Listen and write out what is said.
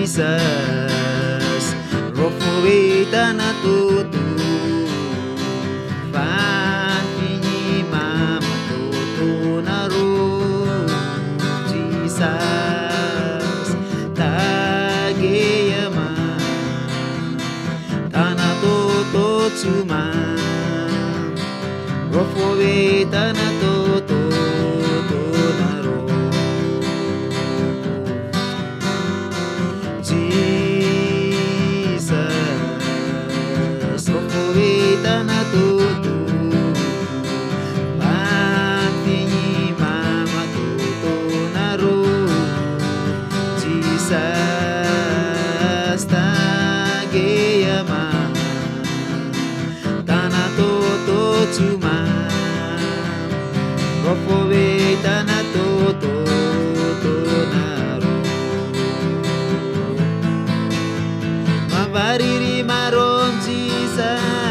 Jesus, rofuita na tutu, fanfini mama tutu na ru, Jesus, tageyama, tana tutu tsuma, rofuita na tutu. Jesus, tageyama, tana toto tsuma, rofowe tana toto tonaro, mavariri maron Jesus.